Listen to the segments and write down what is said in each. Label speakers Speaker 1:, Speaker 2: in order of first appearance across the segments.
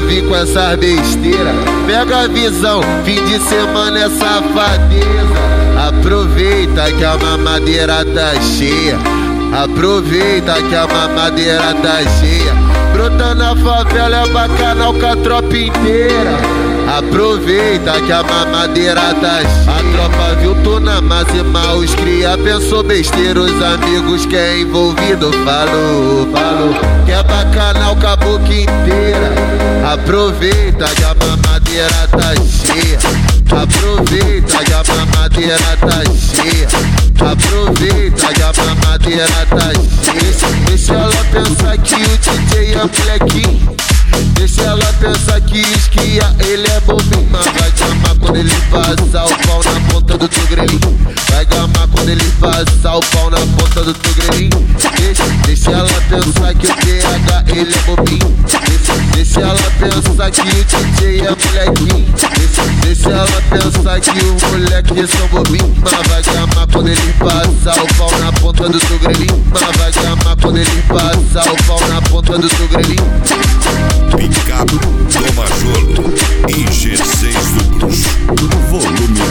Speaker 1: vir com essas besteiras. Pega a visão, fim de semana é safadeza. Aproveita que a mamadeira tá cheia. Aproveita que a mamadeira tá cheia. Brota na favela é bacanal com a tropa inteira. Aproveita que a mamadeira tá cheia. A tropa viu tu na máxima, os cria pensou besteira. Os amigos que é envolvido falou que é bacanal com a boca inteira. Aproveita que a mamadeira tá cheia. Aproveita que a mamadeira tá cheia. Aproveita que a mamadeira tá cheia. Deixa ela pensar que o DJ é molequinho. Deixa ela pensar que esquia, ele é bobinho. Mas vai gamar quando ele passar o pau na ponta do teu grelhinho. Vai gamar quando ele passar o pau na ponta do teu grelhinho. Deixa ela pensar que o PH ele é bobinho. Deixa ela pensar que o DJ é molequinho. Deixa ela pensar que os moleques são bobinhos. Mas vai gamar quando ele passar o pau na ponta do teu grelhinho. Mas vai gamar quando ele passar o pau na ponta do teu grelhinho.
Speaker 2: Picape do Majolo e G6 do Bruxo, volume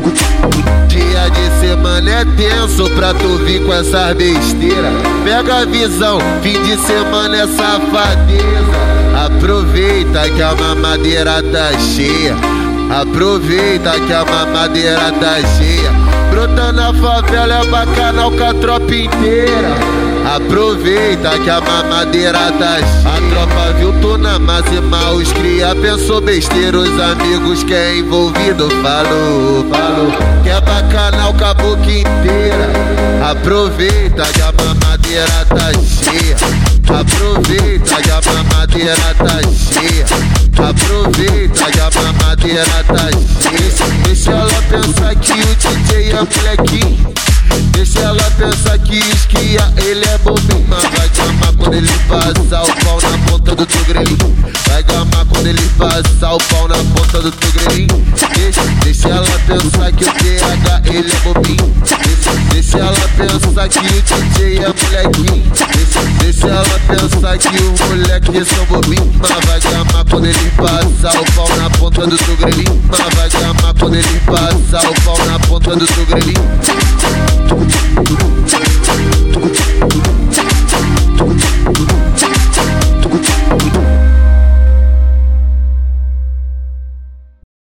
Speaker 2: 1.
Speaker 1: Dia de semana é tenso pra tu vir com essas besteiras. Pega a visão, fim de semana é safadeza. Aproveita que a mamadeira tá cheia. Aproveita que a mamadeira tá cheia. Brota na favela é bacanal com a tropa inteira. Aproveita que a mamadeira tá cheia. A tropa viu tu na máxima, os cria pensou besteira. Os amigos que é envolvido falou que é bacanal com a boca inteira. Aproveita que a mamadeira tá cheia. Aproveita que a mamadeira tá cheia. Aproveita que a mamadeira tá cheia. Deixa ela pensar que o DJ é molequinho. Deixa ela pensar que esquia, ele é bobinho. Mas vai gamar quando ele passar o pau na ponta do teu grelhinho. Vai gamar quando ele passar o pau na ponta do teu grelhinho. Deixa ela pensar que o PH ele é bobinho. Deixa ela pensar que o DJ é molequinho. Deixa ela pensar que os moleques são bobinhos. Mas vai gamar quando ele passar o pau na ponta do teu grelhinho. Mas vai gamar quando ele passar o pau na ponta do teu grelhinho.